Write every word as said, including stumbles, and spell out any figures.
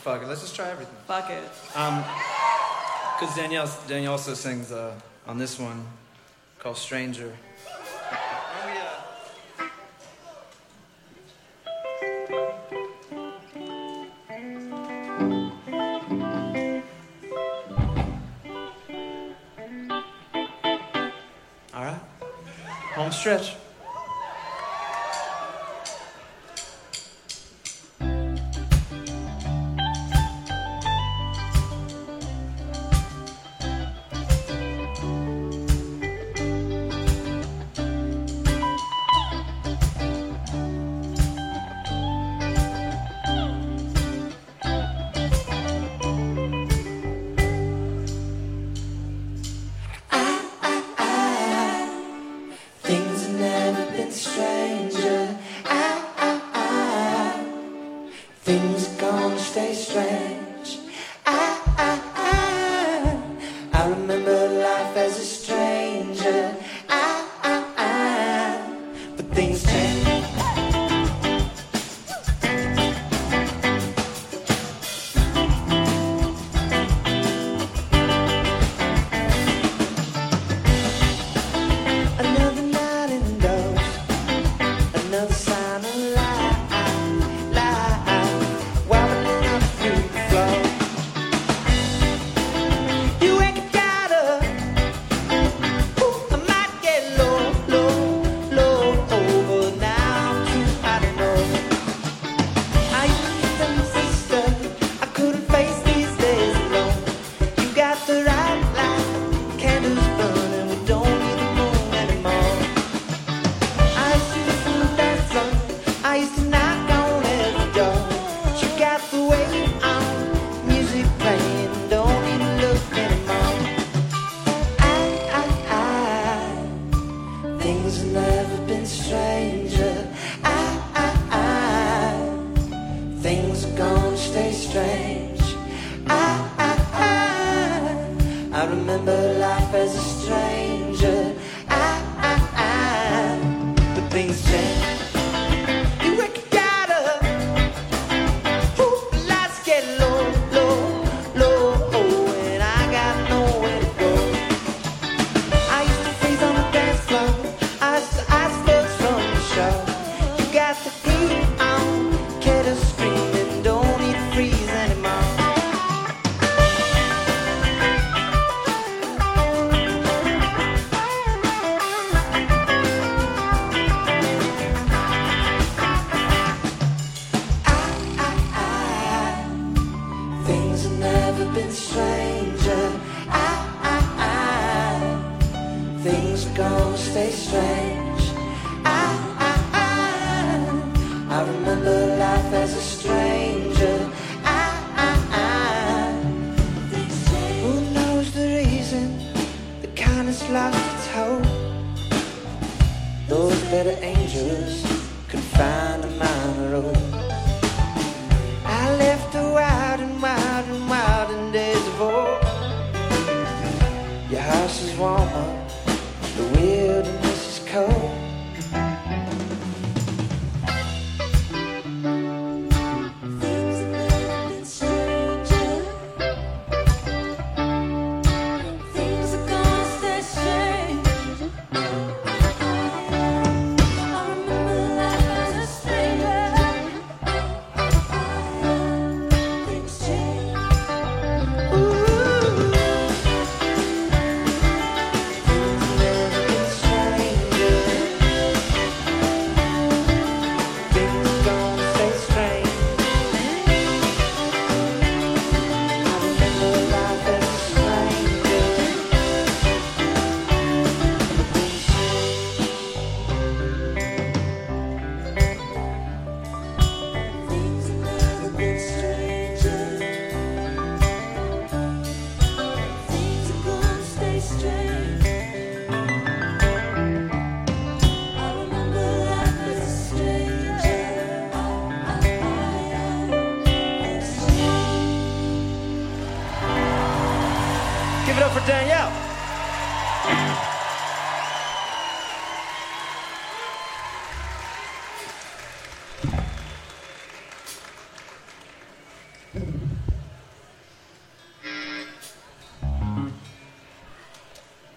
fuck it. Let's just try everything. Fuck it. Um, because Danielle, Danielle also sings uh, on this one called Stranger. All right. Home stretch. Things are gonna stay strange. I, I, I, I remember life as a stranger. I, I, I, but things change. Another night indoors, another sign of life. Things have never been stranger. I, I, I, things are gonna stay strange. I, I, I, I remember life as a stranger. I, I, I, but things change. You work it out up. Ooh, the lights get low, low, low, and I got nowhere to go. I used to freeze on the dance floor. Icebergs from the shore. You got the heat on, kettles screaming, don't need to freeze anymore. I, I, I, things have never been stranger. I, I, I, things are gonna stay strange. I, I, I, I remember life as a stranger. I, I, I, who knows the reason the kindness lost its hope? Those better angels could find a minor road. I left the wild and wild and wild in days of old. Your house is warmer, the wilderness is cold. Give it up for Danielle.